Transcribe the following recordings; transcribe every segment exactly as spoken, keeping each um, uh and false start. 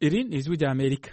Iri ni ijwi rya Amerika.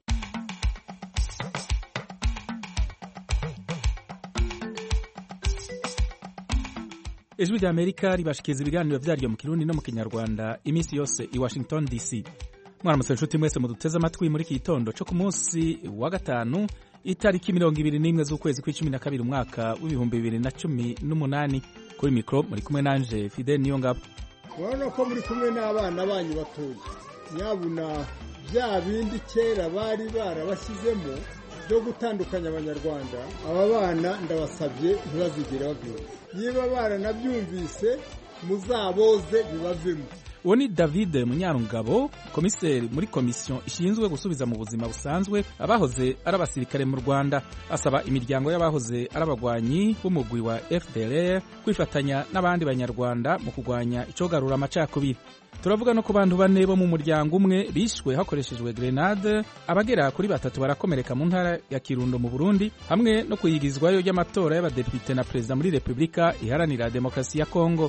Ijwi rya Amerika ribashikiriza ibiganiro vyaryo mu Kirundi no mu Kinyarwanda iminsi yose i Washington D C. Mwaramutse nshuti mwese muduteze amatwi muri iki gitondo cyo ku munsi wa gatanu itariki mirongo ibiri n'imwe z'ukwezi kw'icumi na kabiri umwaka w'ibihumbi bibiri na cumi n'umunani. Kuri mikro muri kumwe nanje Fidel Niyongabo. Urabona ko muri kumwe n'abana banyu batoye, nyabuna bya bindi kera bari barabashyizemo byo gutandukanya abanyarwanda, aba bana ndabasabye ntibazigere babyumva. Niba baranabyumvise muzaboze bibavemo. Uwo ni David Munyarungabo, komiseri muri komisiyo ishinzwe gusubiza mu buzima busanzwe abahoze ari abasirikare mu Rwanda, asaba imiryango y'abahoze ari abagwanyi b'umugwi wa F D L R kwifatanya n'abandi banyarwanda mu kurwanya icogarura amacakubiri. Turavuga no ku bantu bane bo mu muryango umwe bishwe hakoreshejwe grenade, abagera kuri batatu barakomereka mu ntara ya Kirundo mu Burundi, hamwe no kuyigizwayo y'amatora y'abadepite na perezida muri Republika Iharanira Demokarasi ya Kongo.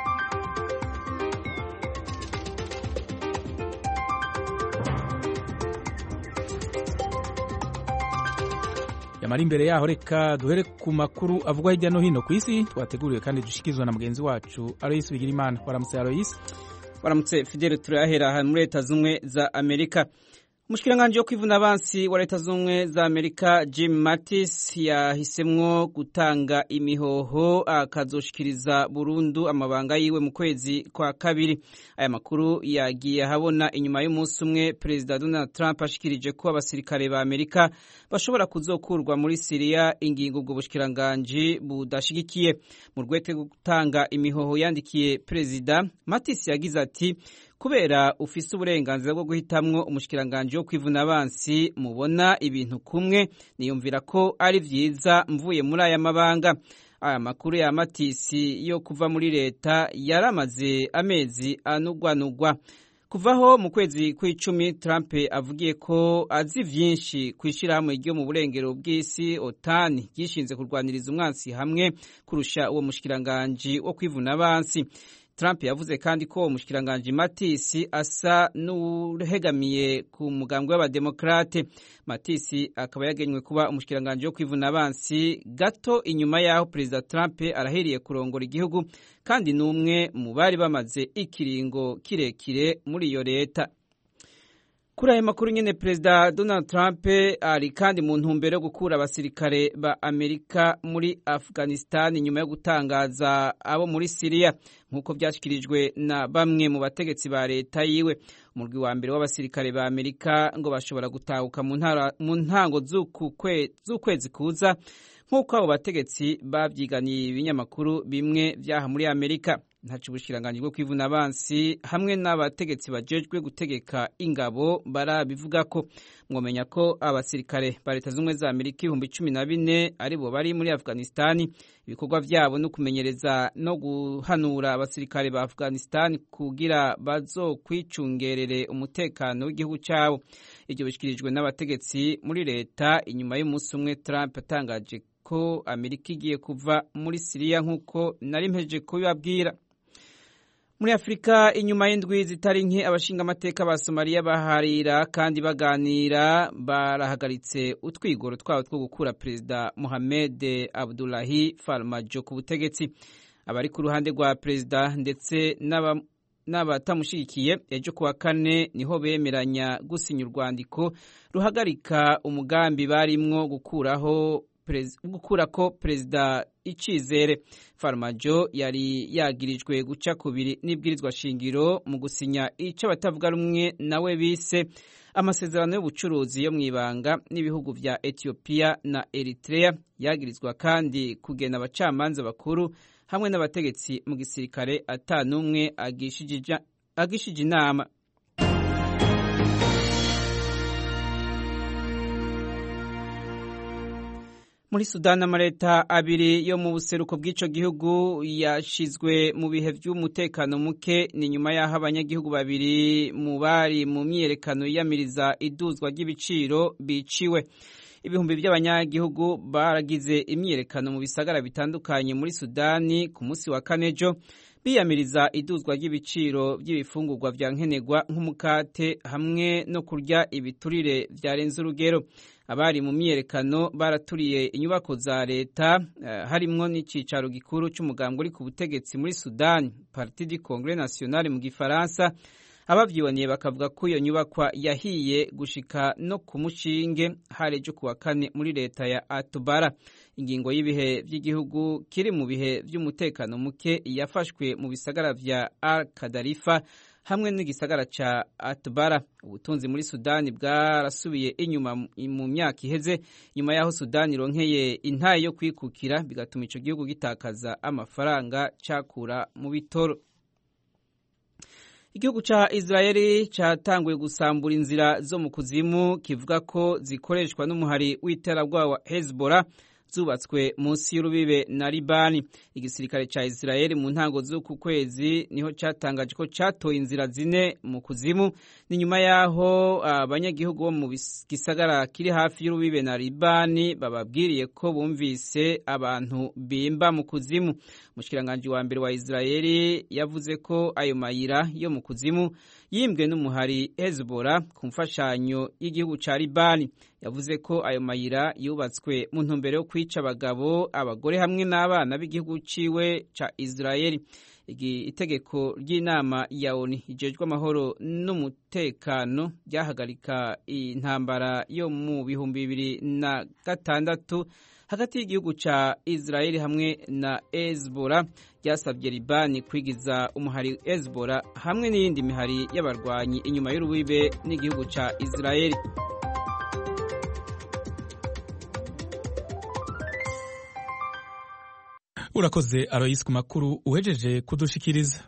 Yamara imbere yaho reka duhere ku makuru avugwa hirya no hino ku isi twateguriwe kandi dushikizwa na mugenzi wacu Alois Bigirimana. Waramutse Alois. Waramutse Fidel. Turahera aha muri Leta Zumwe za Amerika. Umushikiranganje wo kwivuna abansi wa Leta Zumwe za Amerika Jim Mattis yahisemwo gutanga imihoho akazoshikiriza burundu amabanga yiwe mu kwezi kwa kabiri. Aya makuru yagiye habona inyuma y'umunsi umwe Perezida Donald Trump ashikirije ko abasirikare ba Amerika bashobora kuzokurwa muri Syria, ingingo ubwo bushikiranganje budashigikiye. Mu rwete gutanga imihoho yandikiye Perezida, Mattis yagize ati kubera ufise uburenganzira bwo guhitamwo umushikiranganje wo kwivuna abansi mubona ibintu kumwe, niyumvira ko ari vyiza mvuye muri aya mabanga. Aya makuru ya Matisi yo kuva muri leta yaramaze amezi anugwanugwa. Kuvaho mu kwezi kw'icumi Trump avugiye ko azi vyinshi kwishirahamwe ryo mu burengero bw'isi OTAN gishinze kurwaniriza umwansi hamwe kurusha uwo mushikiranganje wo kwivuna abansi. Trump yavuze kandi ko umushikiranganje Mattis asa n'uhegamiye ku mugambwe w'abademokrate. Mattis akaba yagenywe kuba umushikiranganje wo kwivuna abansi gato inyuma yaho Perezida Trump arahiriye kurongora igihugu, kandi n'umwe mu bari bamaze ikiringo kirekire muri iyo leta. Kuri aya makuru nyene Perezida Donald Trump ari kandi mu ntumbero yo gukura abasirikare ba Amerika muri Afghanistan nyuma yo gutangaza abo muri Syria, nkuko byashikirijwe na bamwe mu bategetsi ba leta yiwe. Umurwi wa mbere w'abasirikare ba Amerika ngo bashobora gutahuka mu ntara mu ntango z'ukwezi kuza, nkuko abo bategetsi babyiganiye ibinyamakuru bimwe vyaha muri Amerika. Ntacu bushiranganje bwo kwivuna abansi hamwe n'abategetsi bajejwe gutegeka ingabo barabivuga ko. Mwomenya ko abasirikare ba Leta Zumwe za Amerika ibihumbi cumi na bine ari bo bari muri Afghanistan. Ibikorwa vyabo no kumenyereza no guhanura abasirikare ba Afghanistan kugira bazokwicungerere umutekano w'igihugu cyabo. Iryo bishikirijwe n'abategetsi muri leta inyuma y'umunsi umwe Trump atangaje ko Amerika igiye kuva muri Syria, nkuko nari mpeje kubibabwira. Muri Afrika inyuma y'indwi zitari nke abashinga amateka ba Somalia baharira kandi baganira barahagaritse utwigoro twabo two gukura Perezida Mohamed Abdullahi Farmajo ku butegetsi. Abari ku ruhande rwa Perezida ndetse n'aba n'abatamushigikiye ejo kuwa kane niho bemeranya gusinya urwandiko ruhagarika umugambi barimwo gukuraho gukura ko Perezida icizere. Farmajo yari yagirijwe guca kubiri n'ibwirizwa shingiro mu gusinya ico batavuga rumwe nawe bise amasezerano y'ubucuruzi yo mwibanga n'ibihugu vya Ethiopia na Eritrea. Yagirizwa kandi kugena abacamanza bakuru hamwe n'abategetsi mu gisirikare atanumwe agishije agishije inama. Muri Sudan amaleta abiri yo mu buseruko bw'ico gihugu yashizwe mu bihe vy'umutekano muke, ni nyuma yaho abanyagihugu babiri mu bari mu myiyerekano yiyamiriza iduzwa ry'ibiciro biciwe. Ibihumbi by'abanyagihugu baragize imyiyerekano mu bisagara bitandukanye muri Sudani ku munsi wa kanejo biyamiriza iduzwa ry'ibiciro by'ibifungurwa vya nkenerwa nk'umukate hamwe no kurya ibiturire vyarenze urugero. Abari mu myiyerekano baraturiye inyubako za leta uh, harimwo n'icicaro gikuru c'umugambwe uri ku butegetsi muri Sudan, Parti du Congrès National mu Gifaransa. Abavyiboneye bakavuga ko iyo nyubakwa yahiye gushika no ku mushinge harejo kuwa kane muri leta ya Atbara. Ingingo y'ibihe vy'igihugu kiri mu bihe vy'umutekano muke yafashwe mu bisagara vya Al-Qadarifa hamwe n'igisagara ca Atbara. Ubutunzi muri Sudani bwarasubiye inyuma mu myaka iheze nyuma yaho Sudani ronkeye intaye yo kwikukira bigatuma ico gihugu gitakaza amafaranga cakura mu bitoro. Igihugu ca Israeli catanguye gusambura inzira zo mu kuzimu kivuga ko zikoreshwa n'umuhari w'iterabwoba wa Hezbollah zubatswe munsi y'urubibe na Libani. Igisirikare ca Israeli mu ntango z'uku kwezi niho catangaje ko catoye inzira zine mu kuzimu, ni nyuma yaho abanyagihugu bo mu gisagara kiri hafi y'urubibe na Libani bababwiriye ko bumvise abantu bimba mu kuzimu. Umushikiranganje wa mbere wa Israeli yavuze ko ayo mayira yo mu kuzimu yimbwe n'umuhari Hezbollah ku mfashanyo y'igihugu ca Libani. Yavuze ko ayo mayira yubatswe mu ntumbero yo kwica abagabo, abagore hamwe n'abana b'igihugu ciwe ca Israeli. Itegeko ry'inama ya O N U ijejwe amahoro n'umutekano ryahagarika intambara yo mu bihumbi bibiri na gatandatu hagati y'igihugu ca Israeli hamwe na Hezbollah ryasabye Libani kwigiza umuhari Hezbollah hamwe n'iyindi mihari y'abarwanyi inyuma y'urubibe n'igihugu ca Israeli. Urakoze Alois ku makuru uhejeje kudushikiriza.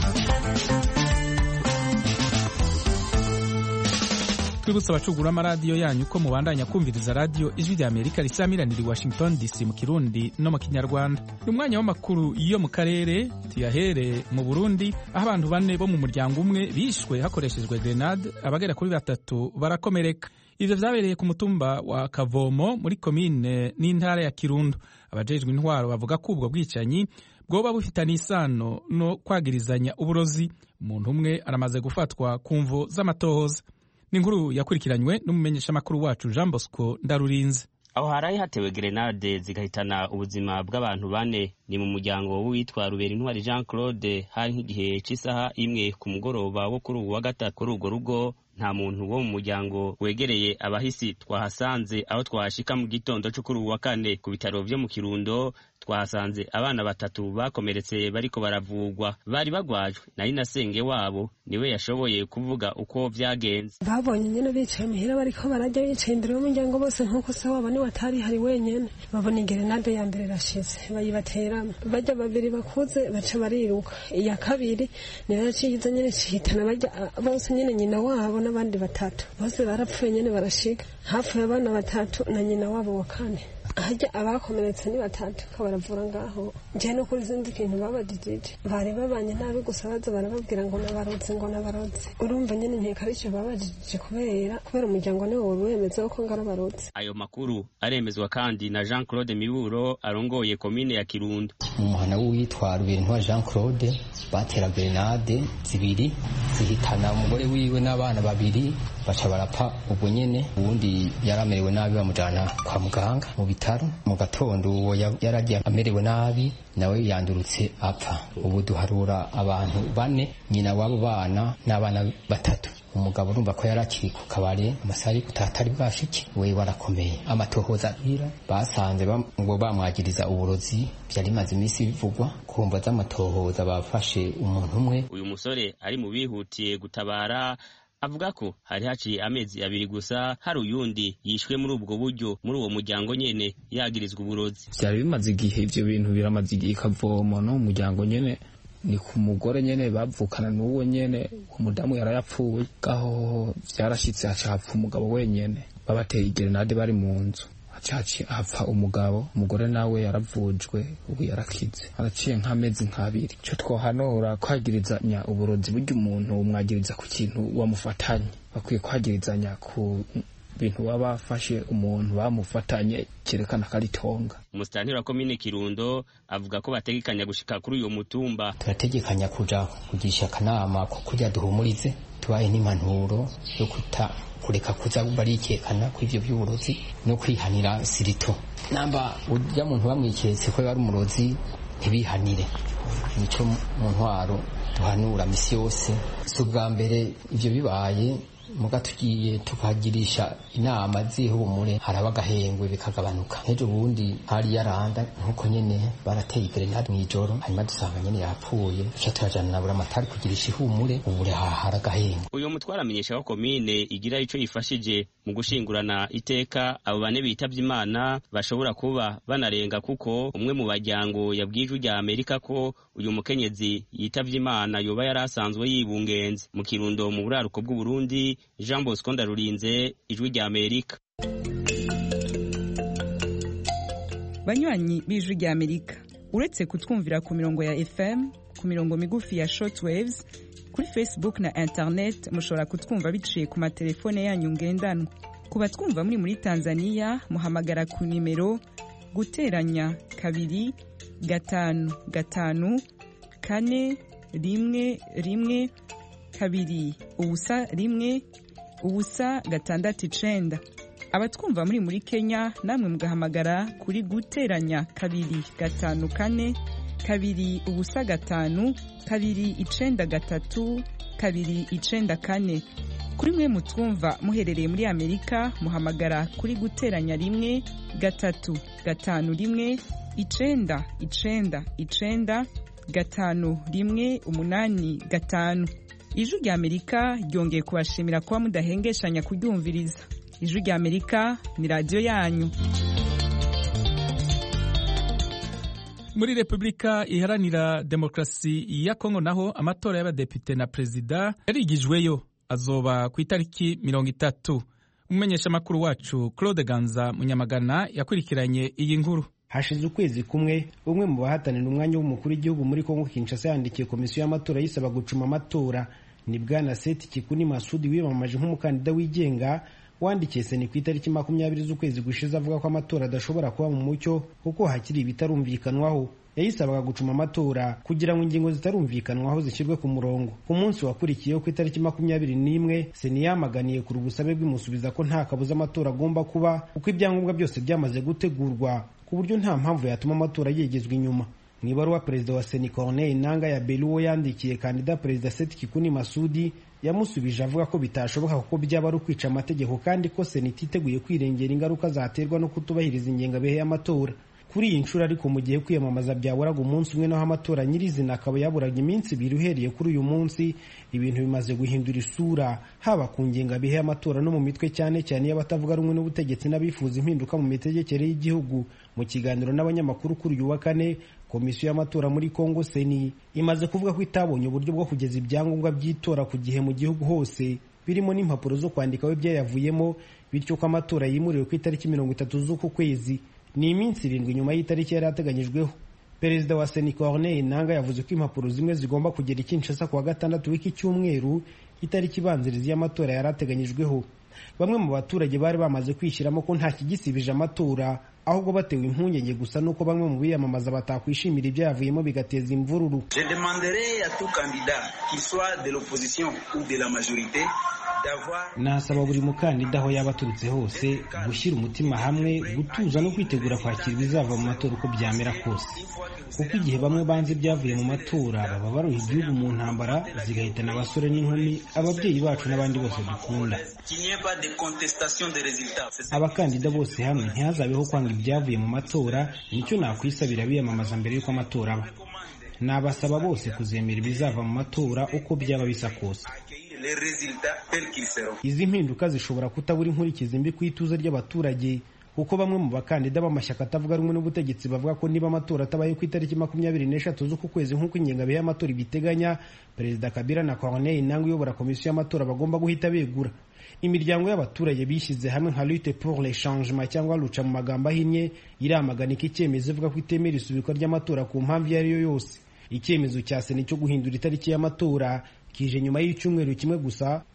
Twibutsa abacugura amaradiyo yanyu ko mubandanya kumviriza radio Ijwi rya Amerika risamiranira i Washington D C mu Kirundi no mu Kinyarwanda. Ni umwanya w'amakuru yo mu karere, tuyahere mu Burundi aho abantu bane bo mu muryango umwe bishwe hakoreshejwe grenade, abagera kuri batatu barakomereka. Ivyo vyabereye ku mutumba wa Kavomo muri komine n'intara ya Kirundo. Abajejwe intwaro bavuga ko ubwo bwicanyi bwoba bufitanye isano no kwagirizanya uburozi. Umuntu umwe aramaze gufatwa ku mvo z'amatohoza. Ni inkuru yakurikiranywe n'umumenyesha makuru wacu Jean Bosco Ndarurinze. Aho harayi hatewe grenade zigahitana ubuzima bw'abantu bane ni mu muryango w'uwitwa Ruberintwari Jean Claude. Hari nk'igihe c'isaha imwe ku mugoroba wo kuri uwa gatatu. Kuri urwo rugo nta muntu wo mu muryango wegereye abahisi twahasanze. Aho twashika mu gitondo cyo kuri uwa kane ku bitaro vyo mu Kirundo twahasanze abana batatu bakomeretse bariko baravugwa, bari bagwajwe nari na senge wabo niwe yashoboye kuvuga uko vyagenze. Babonye nyene bicaye muhira bariko barajya bicaye imbere y'umuryango bose nkuko se wabo ni watari hari wenyene. Babona grenade ya mbere rashize bayibateramo, bajya babiri bakuze baca bariruka. Iya kabiri niyo yaciye nyene cihitana bajya bose nyene nyina wabo n'abandi batatu bose barapfuye nyene barashika. Hafi y'abana batatu na nyina wabo wa kane. Hajya abakomeretse ni batatu ko baravura ngaho. Je no kuri zindi kintu babadidije bari babanye nabi gusa baza barababwira ngo nabarotse ngo nabarotse. Urumva nyene ntekarico babadidije kubera kubera umuryango ne wo wemeza ko ngarabarotse. Ayo makuru aremezwa kandi na Jean Claude Miburo arongoye komine ya Kirundo. Umuhana w'uwitwa Ruberintwari Jean Claude batera grenade zibiri zihitana umugore wiwe n'abana babiri baca barapfa ubwo nyene. Ubundi yaramerewe nabi bamujana kwa muganga mu bitaro. Mu gatondo uwo yaragiye amerewe nabi nawe yandurutse apfa. Ubu duharura abantu bane, nyina wabo bana n'abana batatu. Umugabo urumva ko yarakiri ku kabare amasari kutatari bwashiki we warakomeye. Amatohoza ira basanze ngo bamwagiriza uburozi byari maze imisi bivugwa kumva z'amatohoza bafashe umuntu umwe. Uyu musore ari mu bihutiye gutabara avuga ko hari haciye amezi abiri gusa hari uyundi yishwe muri ubwo buryo muri uwo muryango nyene yagirizwa uburozi. Byari bimaze igihe ivyo bintu biramaze igihe Kavomo no umuryango nyene ni ku mugore nyene bavukana n'uwo nyene umudamu yarayapfuye gaho vyarashitse hacapfa umugabo wenyene babateye grenade bari mu nzu hacaci hapfa umugabo umugore nawe yaravujwe ubu yarakize araciye nk'amezi nk'abiri. Cyo twohanura kwagirizanya uburozi buryo umuntu umwagiriza ku kintu wamufatanye bakwiye kwagirizanya ku bintu baba bafashe umuntu bamufatanye cyerekana ko ari tonga. Umusitanteri wa komine Kirundo avuga ko bategekanya gushika kuri uyo mutumba. Turategekanya kuja kugisha akanama ko kujya duhumurize tubaye n'impanuro yo kuta kureka kuza barikekana ku ivyo by'uburozi no kwihanira sirito. Namba ujya muntu bamwiketse ko yari umurozi ntibihanire. Nico mu ntwaro duhanura misi yose. Si ubwa mbere ivyo bibaye muga tugiye tukagirisha inama zihumure haraba gahengwe bikagabanuka. Ejo bundi hari yaranda nkuko nyene barateye grenade mwijoro hanyuma dusanga nyene yapfuye cyo turajana nabura amatari kugirisha ihumure ubure hahara gahengwe. Uyo mutwara amenyesha ko komine igira ico yifashije mu gushingurana iteka abo bane bitavye Imana bashobora kuba banarenga kuko umwe mu bajyango yabwije ujya Amerika ko uyu mukenyezi yitavye Imana yoba yarasanzwe yibungenze. Mu Kirundo mu buraruko bw'u Burundi, Jean Bosco Ndarurinze, Ijwi rya Amerika. Banywanyi b'Ijwi rya Amerika, uretse kutwumvira ku mirongo ya F M, ku mirongo migufi ya shortwaves, kuri Facebook na internet mushobora kutwumva biciye ku matelefone yanyu ngendanwa. Ku batwumva muri muri Tanzania muhamagara ku nimero guteranya kabiri gatanu gatanu kane rimwe rimwe kabiri ubusa rimwe ubusa gatandatu icenda. Abatwumva muri muri Kenya namwe mugahamagara kuri guteranya kabiri gatanu kane kabiri ubusa gatanu kabiri icenda gatatu kabiri icenda kane. Kuri mwe mutwumva muherereye muri Amerika muhamagara kuri guteranya rimwe gatatu gatanu rimwe icenda icenda icenda gatanu rimwe umunani gatanu. Ijwi rya Amerika ryongeye kubashimira kuba mudahengeshanya kuryumviriza. Ijwi rya Amerika ni radio yanyu. Muri Republika Iharanira Demokrasi ya Kongo naho amatora y'abadepite na prezida yarigijweyo azoba ku itariki mirongo itatu. Umumenyesha makuru wacu Claude Ganza Munyamagana yakurikiranye iyi nkuru. Hashize ukwezi kumwe umwe mu bahatanira umwanya w'umukuru w'igihugu muri Kongo Kinshasa yandikiye komisiyo y'amatora yisaba gucuma amatora. Ni bwana Seti Kikuni Masudi wiyamamaje nk'umukandida wigenga wandikiye seni ku itariki makumyabiri z'ukwezi gushize avuga ko amatora adashobora kuba mu mucyo kuko hakiri ibitarumvikanwaho. Yayisabaga gucuma amatora kugira ngo ingingo zitarumvikanwaho zishyirwe ku murongo. Ku munsi wakurikiyeho ku itariki makumyabiri n'imwe seni yamaganiye ku rubusabe bw'imusubiza ko nta kabuza amatora agomba kuba kuko ibyangombwa byose byamaze gutegurwa ku buryo nta mpamvu yatuma amatora yegezwa inyuma. Mu ibaruwa perezida wa Seni Corneille Nangaa ya Beluwo yandikiye kandida perezida Seti Kikuni Masudi yamusubije avuga ko bitashoboka kuko byaba ari ukwica amategeko kandi ko Seni ititeguye kwirengera ingaruka zaterwa no kutubahiriza ingengabihe y'amatora. Kuri iyi nshuro ariko mu gihe kwiyamamaza byaburaga umunsi umwe naho amatora nyirizina akaba yaburaga iminsi ibiri uhereye kuri uyu munsi, ibintu bimaze guhindura isura haba ku ngengabihe y'amatora no mu mitwe cyane cyane y'abatavuga rumwe n'ubutegetsi n'abifuza impinduka mu mitegekere y'igihugu. Mu kiganiro n'abanyamakuru kuri uyu wa kane, komisiyo y'amatora muri Kongo Seni imaze kuvuga ko itabonye uburyo bwo kugeza ibyangombwa by'itora ku gihe mu gihugu hose birimo n'impapuro zo kwandikaho ibyayavuyemo, bityo ko amatora yimuriwe ku itariki mirongo itatu z'uku kwezi. Ni iminsi irindwi nyuma y'itariki yari ateganyijweho. Perezida wa Seni Corneille Nangaa yavuze ko impapuro zimwe zigomba kugera i Kinshasa kuwa gatandatu w'iki cyumweru, itariki ibanziriza y'amatora yari ateganyijweho. Bamwe mu baturage bari bamaze kwishyiramo ko nta kigisibije amatora, ahubwo batewe impungenge gusa nuko bamwe mu biyamamaza batakwishimira ibyavuyemo bigateza imvururu. Je demanderai à tout candidat qu'il soit de l'opposition ou de la majorité nasaba buri mukandida aho yaba aturutse hose gushyira umutima hamwe, gutuza no kwitegura kwakira ibizava mu matora uko byamera kose, kuko igihe bamwe banze ibyavuye mu matora baba baruha igihugu mu ntambara zigahitana abasore n'inkumi, ababyeyi bacu n'abandi bose dukunda. Abakandida bose hamwe ntihazabeho kwanga ibyavuye mu matora, nicyo nakwisabira biyamamaza mbere y'uko amatora aba. Nabasaba bose kuzemera ibizava mu matora uko byaba bisa kose. Izi mpinduka zishobora kutabura inkurikizi mbi ku ituze ry'abaturage, kuko bamwe mu bakandida b'amashyaka atavuga rumwe n'ubutegetsi bavuga ko niba amatora atabaye ku itariki makumyabiri n'eshatu z'uku kwezi nk'uko ingengabihe y'amatora ibiteganya, Perezida Kabila na Corneille Nangaa uyobora komisiyo y'amatora bagomba guhita begura. Imiryango y'abaturage bishyize hamwe nka Lutte pour le changement cyangwa Lucha mu magambo ahinnye iramagana iki cyemezo ivuga ko itemera isubikwa ry'amatora ku mpamvu iyo ari yo yose. Icyemezo cya Seni cyo guhindura itariki y'amatora kije nyuma y'icyumweru kimwe gusa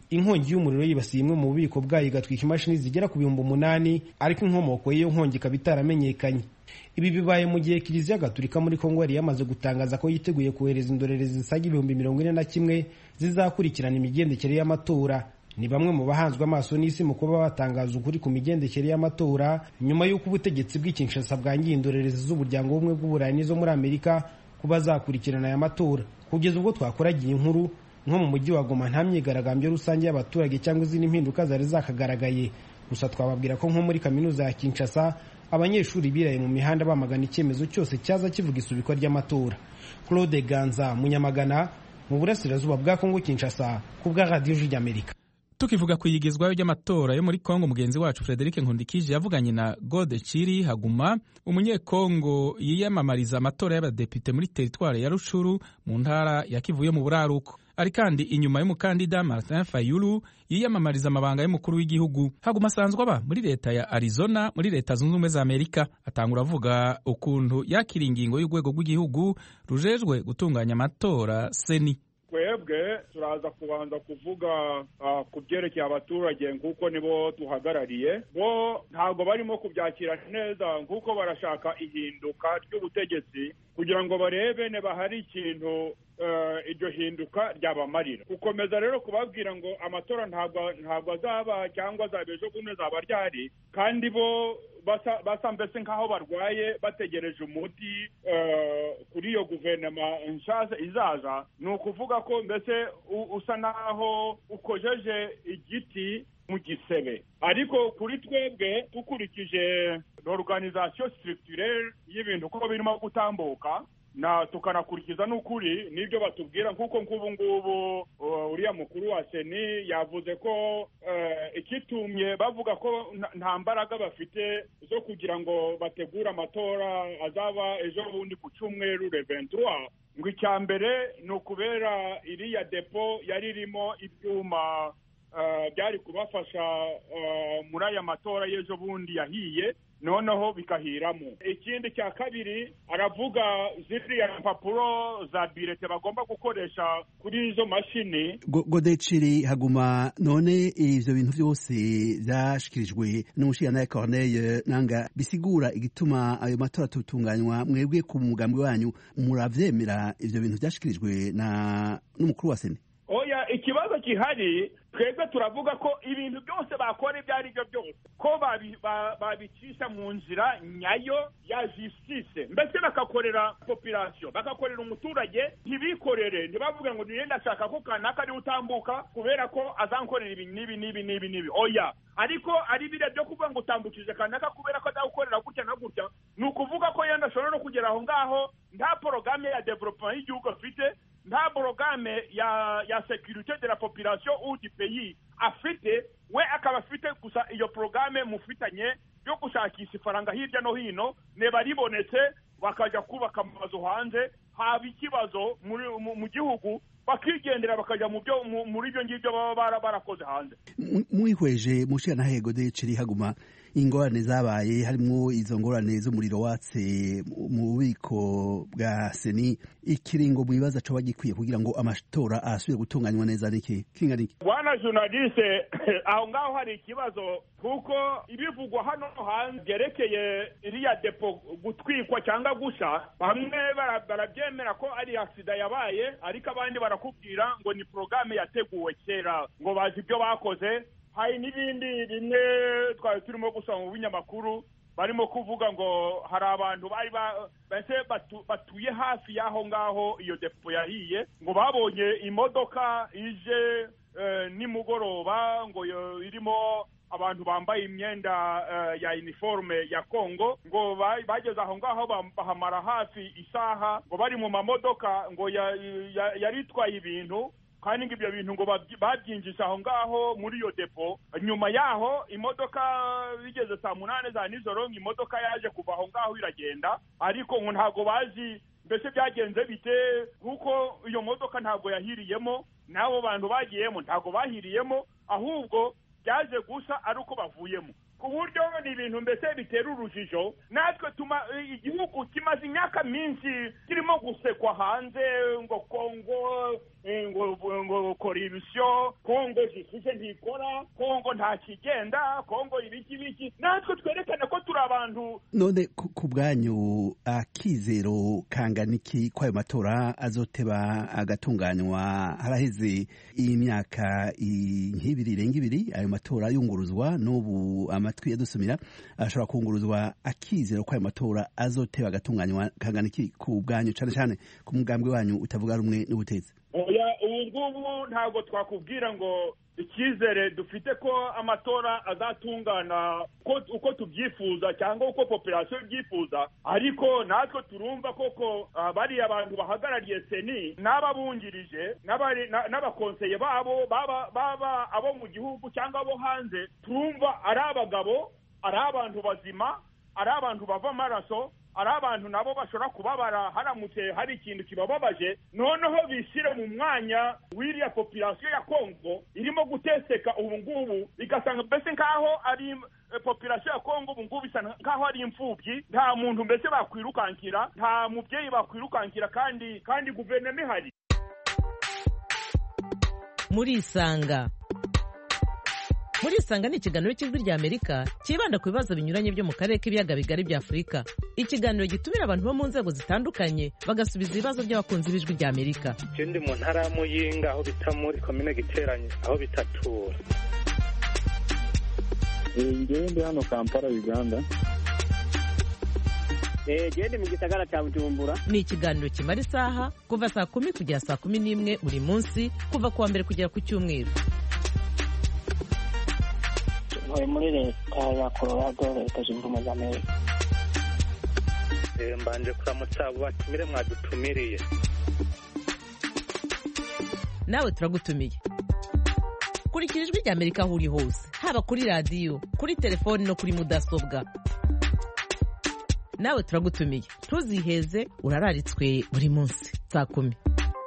inkongi y'umuriro yibasiye imwe mu bubiko bwayo igatwika imashini zigera ku bihumbi umunani, ariko inkomoko y'iyo nkongi ikaba itaramenyekanye. Ibi bibaye mu gihe Kiliziya Gatolika muri Kongo yari yamaze gutangaza ko yiteguye kohereza indorerezi zisaga ibihumbi mirongo ine na kimwe zizakurikirana imigendekere y'amatora. Ni bamwe mu bahanzwe amaso n'isi mu kuba batangaza ukuri ku migendekere y'amatora nyuma y'uko ubutegetsi bw'i Kinshasa bwangiye indorerezi z'umuryango w'ubumwe bw'Uburayi n'izo muri Amerika kuba zakurikirana aya matora. Kugeza ubwo twakoragiye inkuru, nko mu mujyi wa Goma nta myigaragambyo rusange y'abaturage cyangwa izindi mpinduka zari zakagaragaye. Gusa twababwira ko nko muri kaminuza ya Kinshasa abanyeshuri biraye mu mihanda bamagana icyemezo cyose cyaza kivuga isubikwa ry'amatora. Claude Ganza, Munyamagana, mu burasirazuba bwa Kongo Kinshasa, ku bwa Radio y'Amerika. Tukivuga ku iyigizwayo ry'amatora yo muri Kongo, mugenzi wacu Frederic Nkundikije yavuganye na Gode Chiri Haguma, umunyekongo yiyamamariza amatora y'abadepite muri teritwari ya Rushuru mu ntara ya Kivu yo mu buraruko. Ari kandi inyuma y'umukandida Martin Fayulu yiyamamariza amabanga y'umukuru w'igihugu. Haguma asanzwe aba muri leta ya Arizona muri leta zunze ubumwe za Amerika. Atangura avuga ukuntu yakira ingingo y'urwego rw'igihugu rujejwe gutunganya amatora seni. Twebwe turaza kubanza kuvuga uh, ku byerekeye abaturage nk'uko nibo tuhagarariye. Bo ntabwo barimo kubyakira neza, nk'uko barashaka ihinduka ry'ubutegetsi kugira ngo barebe niba hari ikintu uh, iryo hinduka ryabamarira. Gukomeza rero kubabwira ngo amatora ntabwo ntabwo azaba cyangwa azaba ejo bundi azaba ryari, kandi bo basa basa mbese nk'aho barwaye bategereje umuti uh, kuri iyo guverinoma nshyashya izaza. Ni ukuvuga ko mbese usa naho ukojeje igiti mu gisebe. Ariko kuri twebwe dukurikije l'organisation structurelle y'ibintu uko birimo gutambuka na tukanakurikiza n'ukuri n'ibyo batubwira, nk'uko nk'ubu ngubu uh, uriya mukuru wa seni yavuze ko uh, ikitumye bavuga ko nta mbaraga bafite zo kugira ngo bategure amatora azaba ejo bundi ku cyumweru le vingt-trois, ngo icya mbere ni ukubera iriya depo yari irimo ibyuma byari uh, kubafasha uh, muri aya matora y'ejo bundi yahiye, noneho bikahiramo. Ikindi cya kabiri aravuga ziriya mpapuro za birete bagomba gukoresha kuri izo mashini. Gode Chiri Haguma, none ivyo bintu byose byashikirijwe n'umushikirantare Corneille Nanga bisigura igituma ayo matora tutunganywa, mwebwe ku mugambi wanyu muravyemera ivyo bintu byashikirijwe na n'umukuru wa seni? Oya, ikibazo kihari twebwe turavuga ko ibintu byose bakora ibyo ari byo byose ko babicisha mu nzira nyayo ya justice, mbese bakakorera population, bakakorera umuturage, ntibikorere ntibavuge ngo niye ndashaka ko kanaka ari utambuka kubera ko azankorera ibi nibi nibi nibi nibi. Oya, ariko ari bire byo kuvuga ngo utambukije kanaka kubera ko adakorera gutya na gutya, ni ukuvuga ko yenda ashobora no kugera aho ngaho nta programme ya development y'igihugu afite, nta programme ya ya sécurité de la population ou du pays afite, we akaba afite gusa iyo programme mufitanye yo gushakisha ifaranga hirya no hino, neba ribonetse bakaja kubaka amazu hanze, haba ikibazo mu gihugu bakigendera bakaja mu byo muri byo ngibyo baba barakoze hanze. Mwihweje mushikirantare Gode Chiri Haguma, ingorane zabaye harimo izo ngorane z'umuriro watse mu bubiko bwa seni, ikiringo mwibaza co bagikwiye kugira ngo amatora asubire gutunganywa neza niki kinga niki? Bwana journaliste, aho ngaho hari ikibazo kuko ibivugwa hano hanze gerekeye iriya depo gutwikwa cyangwa gusha, bamwe barabyemera ko ari accident yabaye, ariko abandi barakubwira ngo ni programme yateguwe kera, ngo bazi ibyo bakoze. Hari n'ibindi bimwe twari turimo gusoma mu binyamakuru barimo kuvuga ngo hari abantu bari base batu, batuye hafi y'aho ngaho iyo depo yahiye, ngo babonye imodoka ije uh, nimugoroba ngo irimo abantu bambaye imyenda uh, ya uniforme ya Kongo, ngo bageze aho ngaho bahamara hafi isaha ngo bari mu mamodoka ngo yaritwaye ya, ya ibintu, kandi ibyo bintu ngo babyinjisha aho ngaho muri iyo depo. Nyuma yaho imodoka bigeze saa munane za nijoro, imodoka yaje kuva aho ngaho iragenda, ariko ngo ntago bazi mbese byagenze bite, kuko iyo modoka ntago yahiriyemo, nabo bantu bagiyemo ntago bahiriyemo, ahubwo byaje gusa ari uko bavuyemo. ku buryo ni ibintu mbese bitera urujijo. Natwe tuma igihugu kimaze imyaka minsi kirimo gusekwa hanze ngo Kongo ngo ngo corruption, Kongo jisije ntikora, Kongo nta kigenda, Kongo ibiki biki. Natwe twerekana ko turi abantu. None ku bwanyu akizero kanganiki kwayo matora azoteba agatunganywa haraheze imyaka nk'ibiri irenga ibiri ayo matora yunguruzwa n'ubu amatwi yadusumira ashobora kunguruzwa, akizero kwayo matora azoteba agatunganywa kanganiki ku bwanyu cyane cyane ku mugambwe wanyu utavuga rumwe n'ubutetsi? Oya, ubu ngubu ntabwo twakubwira ngo icyizere dufite ko amatora azatungana uko tubyifuza cyangwa uko population ibyifuza, ariko natwe turumva koko bari abantu bahagarariye seni n'ababungirije n'abakonseye babo baba baba abo mu gihugu cyangwa abo hanze, turumva ari abagabo, ari abantu bazima, ari abantu bava amaraso, ari abantu nabo bashobora kubabara haramutse hari ikintu kibababaje, noneho bishyire mu mwanya w'iriya population ya Kongo irimo guteseka ubu ngubu, bigasanga mbese nkaho ari population ya Kongo ubu ngubu bisa nkaho ari imfubyi, nta muntu mbese bakwirukankira, nta mubyeyi bakwirukankira, kandi kandi guverinoma ihari. Muri Isanga Muri Isanga ni ikiganiro cy'Ijwi ry'Amerika kibanda ku bibazo binyuranye byo mu karere k'ibiyaga bigari bya Afurika. Ikiganiro gitumira abantu bo mu nzego zitandukanye bagasubiza ibibazo by'abakunzi b'Ijwi ry'Amerika. Ndi mu ntara ya Muyinga aho bita muri komine Giteranye aho bitatura. Ngewe ndi hano Kampala, Uganda. Eh, gende mu gisagara cya Bujumbura. Ni ikiganiro kimara isaha kuva saa kumi kugera saa kumi n'imwe buri munsi kuva kuwa mbere kugera ku Cyumweru. Muri leta ya Colorado, leta zunze ubumwe za Amerika. Mbanje kuramutsa abo batumire mwadutumiriye. Nawe turagutumiye. Kurikira Ijwi ry'Amerika aho uri hose, haba kuri radiyo, kuri telefoni no kuri mudasobwa. Nawe turagutumiye, ntuziheze, urararitswe buri munsi saa kumi.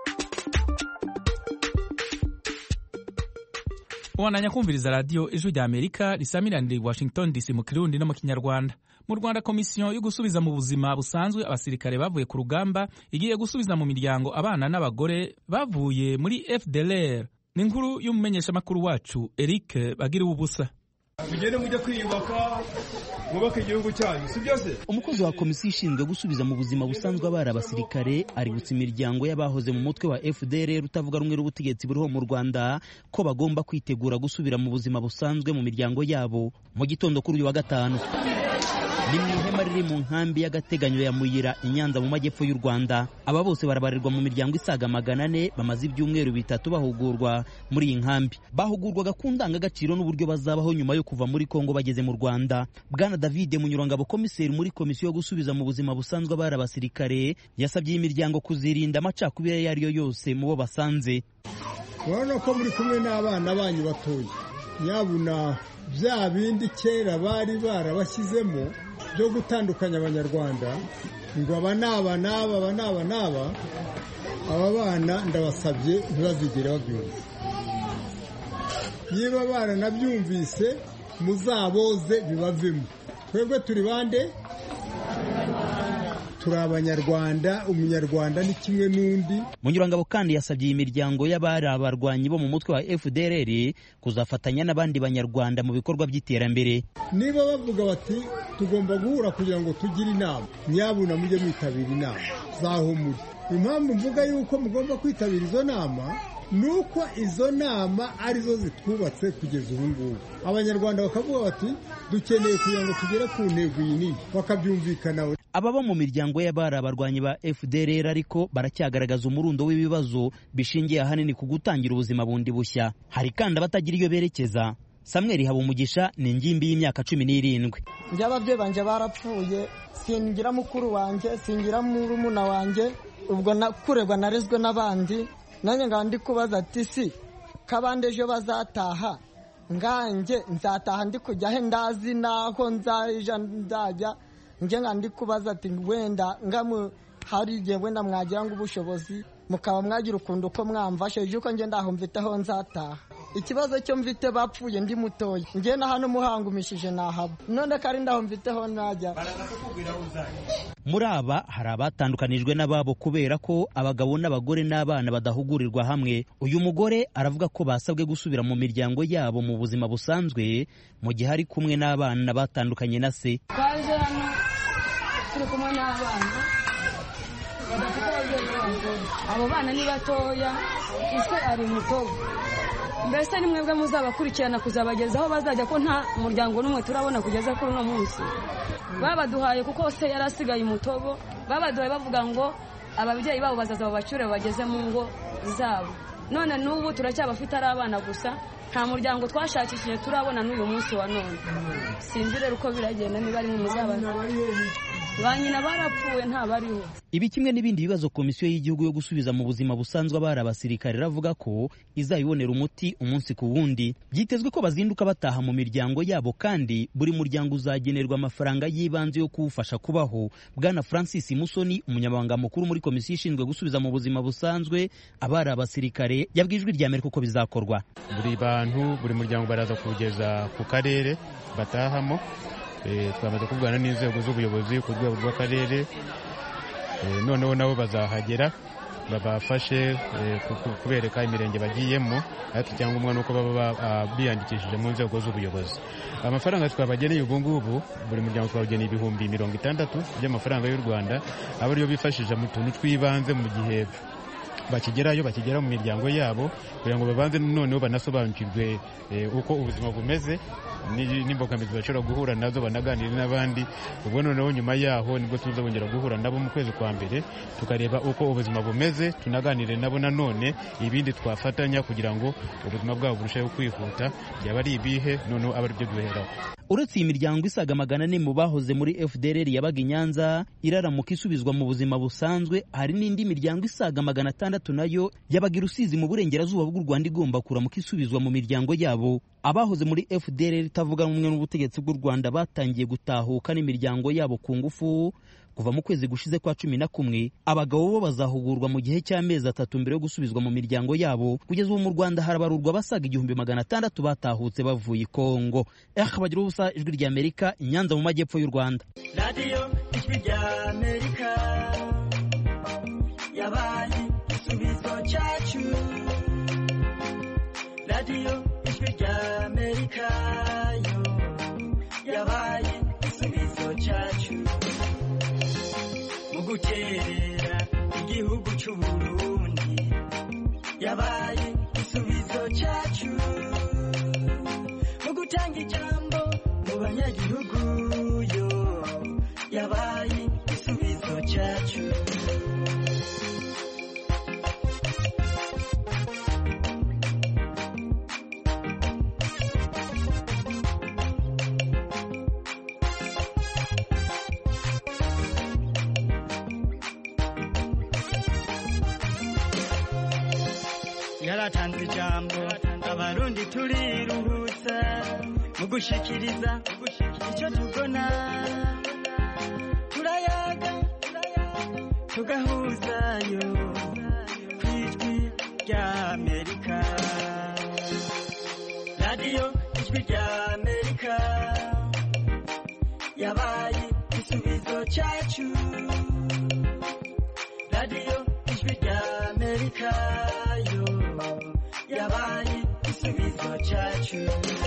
Uwananya kumviriza radio Ijwi ry'Amerika risamiranira i Washington D C mu Kirundi no mu Kinyarwanda. Mu Rwanda, komisiyo yo gusubiza mu buzima busanzwe abasirikare bavuye ku rugamba igiye gusubiza mu miryango abana n'abagore bavuye muri F D L R. Ni inkuru y'umumenyesha makuru wacu Eric Bagira ubusa. Mugende mujye kwiyubaka, mubaka igihugu cyanyu, si byose? Umukozi wa komisiyo ishinzwe gusubiza mu buzima busanzwe abari abasirikare ari gutsa imiryango y'abahoze mu mutwe wa F D L R utavuga rumwe n'ubutegetsi buriho mu Rwanda ko bagomba kwitegura gusubira mu buzima busanzwe mu miryango yabo mu gitondo kuri uyu wa gatanu. Ni mu ihema riri mu nkambi y'agateganyo ya Muyira i Nyanza mu majyepfo y'u Rwanda. Aba bose barabarirwa mu miryango isaga magana ane bamaze ibyumweru bitatu bahugurwa muri iyi nkambi. Bahugurwaga ku ndangagaciro n'uburyo bazabaho nyuma yo kuva muri Kongo bageze mu Rwanda. Bwana David Munyurangabo, komiseri muri komisiyo yo gusubiza mu buzima busanzwe abari abasirikare, yasabye iyi miryango kuzirinda amacakubiri ayo ari yo yose mu bo basanze. Urabona ko muri kumwe n'abana banyu batoye, nyabuna bya bindi kera bari barabashyizemo byo gutandukanya abanyarwanda ngo aba n'aba n'aba aba n'aba n'aba, aba bana ndabasabye ntibazigere babyumva. Niba baranabyumvise muzaboze bibavemo. Twebwe turi bande? Turi abanyarwanda, umunyarwanda ni kimwe n'undi. Munyurangabo kandi yasabye iyi miryango y'abari abarwanyi bo mu mutwe wa F D L R kuzafatanya n'abandi banyarwanda mu bikorwa by'iterambere. Niba bavuga bati tugomba guhura kugira ngo tugire inama, nyabuna mujye mwitabira inama zaho muri. Impamvu mvuga yuko mugomba kwitabira izo nama nuko izo nama arizo zitwubatse kugeza ubu ngubu. Abanyarwanda bakavuga bati dukeneye kugira ngo tugere ku ntego iyi nini, bakabyumvikanaho. Aba bo mu miryango y'abari abarwanyi ba F D L R ariko baracyagaragaza umurundo w'ibibazo bishingiye ahanini ku gutangira ubuzima bundi bushya. Hari kandi abatagira iyo berekeza. Samuel Habumugisha ni ingimbi y'imyaka cumi n'irindwi. Njye ababyeyi banje barapfuye, singira mukuru wanje, singira murumuna wanje, ubwo nakurebwa narezwe n'abandi. Nanjye ngandi kubaza ati si kabande ejo bazataha, nganjye nzataha ndi kujya he ndazi naho nzaja ndajya. Nje ngandi kubaza ati wenda ngamu hari igihe wenda mwagira ngo ubushobozi mukaba mwagira ukundo ko mwamfashe ejo ko nje ndaho mvitaho nzataha. ikibazo cyo mvite bapfuye ndi mutoya ngiye na hano muhangumishije nahaba none kari ndaho mviteho najya. Muri aba hari abatandukanijwe n'ababo kubera ko abagabo n'abagore n'abana badahugurirwa hamwe. Uyu mugore aravuga ko basabwe gusubira mu miryango yabo mu buzima busanzwe mu gihe ari kumwe n'abana batandukanye na se. Twaje hano turi kumwe n'abana abo bana ni batoya, ise ari muto. Mbese ni mwebwe muzabakurikirana kuzabagezaho bazajya ko nta muryango n'umwe turabona kugeza kuri uno munsi. Babaduhaye kuko se yarasigaye umutobo, babaduhaye bavuga ngo ababyeyi babo bazaza babacure bageze mu ngo zabo. None n'ubu turacyabafite ari abana gusa, nta muryango twashakishije turabona n'uyu munsi wa none. Sinzi rero uko biragenda niba ari mu muzabana. Banyina barapfuye nta bariho. Ibi kimwe n'ibindi bibazo komisiyo y'igihugu yo gusubiza mu buzima busanzwe abari abasirikare ravuga ko izayibonera umuti umunsi ku wundi. Byitezwe ko bazinduka bataha mu miryango yabo kandi buri muryango uzagenerwa amafaranga y'ibanze yo kuwufasha kubaho. Bwana Francis Musoni, umunyamabanga mukuru muri komisiyo ishinzwe gusubiza mu buzima busanzwe abari abasirikare, yabwijwe rya Amerika uko bizakorwa. Buri bantu buri muryango baraza kugeza ku karere batahamo. Twamaze kuvugana n'inzego z'ubuyobozi ku rwego rw'akarere, noneho nabo bazahagera babafashe kubereka imirenge bagiyemo, ariko icyangombwa ni uko baba biyandikishije mu nzego z'ubuyobozi. Amafaranga twabageneye ubu ngubu buri muryango twabageneye ibihumbi mirongo itandatu by'amafaranga y'u Rwanda, aba ariyo bifashisha mu tuntu tw'ibanze mu gihe bakigerayo bakigera mu miryango yabo, kugira ngo babanze noneho banasobanukirwe uko ubuzima bumeze n'imbogamizi bashobora guhura nazo, banaganire n'abandi. Ubwo noneho nyuma yaho nibwo tuzongera guhura nabo mu kwezi kwa mbere tukareba uko ubuzima bumeze, tunaganire nabo nanone ibindi twafatanya kugira ngo ubuzima bwabo burusheho kwihuta. Byaba ari ibihe noneho aba aribyo duheraho. Uretse iyi miryango isaga magana ane mu bahoze muri F D L R yabaga i Nyanza iraramuka isubizwa mu buzima busanzwe, hari n'indi miryango isaga magana atandatu nayo yabaga i Rusizi mu burengerazuba bw'u Rwanda igomba kuramuka isubizwa mu miryango yabo. Abahoze muri F D L R itavuga rumwe n'ubutegetsi bw'u Rwanda batangiye gutahuka n'imiryango yabo ku ngufu kuva mu kwezi gushize kwa cumi na kumwe. Abagabo bo bazahugurwa mu gihe cy'amezi atatu mbere yo gusubizwa mu miryango yabo. Kugeza ubu mu Rwanda harabarurwa basaga igihumbi magana atandatu batahutse bavuye i Kongo. Eh bagira ubusa, ijwi rya Amerika, Nyanza mu majyepfo y'u Rwanda. Radio ijwi rya Amerika yabaye igisubizo cyacu. Radio ijwi rya Amerika yo yabaye igisubizo cyacu. Muguterera igihugu cy'u Burundi yabaye igisubizo cyacu. Mugutanga ijambo mu banyagihugu yo yabaye igisubizo cyacu. Yaratanze ijambo abarundi turiruhutsa mu gushikiriza icyo tubona, turayaga tugahuzayo ku ijwi rya Amerika. Radio ijwi rya Amerika yabaye igisubizo cyacu. Radio ijwi rya Amerika yo yabaye igisubizo cyacu.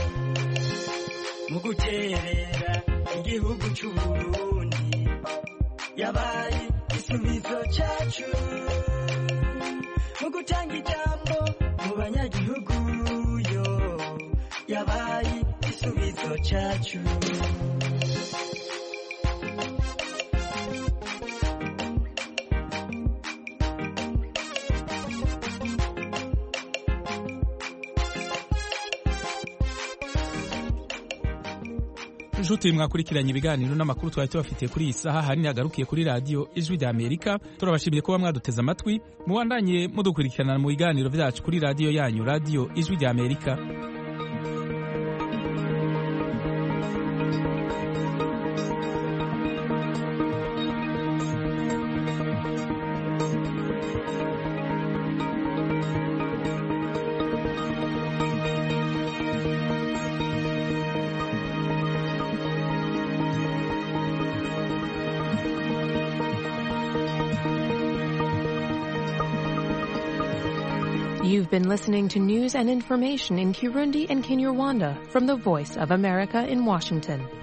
Muguterera igihugu cy'u Burundi yabaye igisubizo cyacu. Mugutanga ijambo mu banyagihugu yo yabaye igisubizo cyacu. Inshuti mwakurikiranye ibiganiro n'amakuru twari tubafitiye kuri iyi saha, hari nagarukiye kuri radio ijwi rya Amerika. Turabashimiye kuba mwaduteze amatwi, mubandanye mudukurikirana mu biganiro byacu kuri radio yanyu, radio ijwi rya Amerika. You've been listening to news and information in Kirundi and Kinyarwanda from the Voice of America in Washington.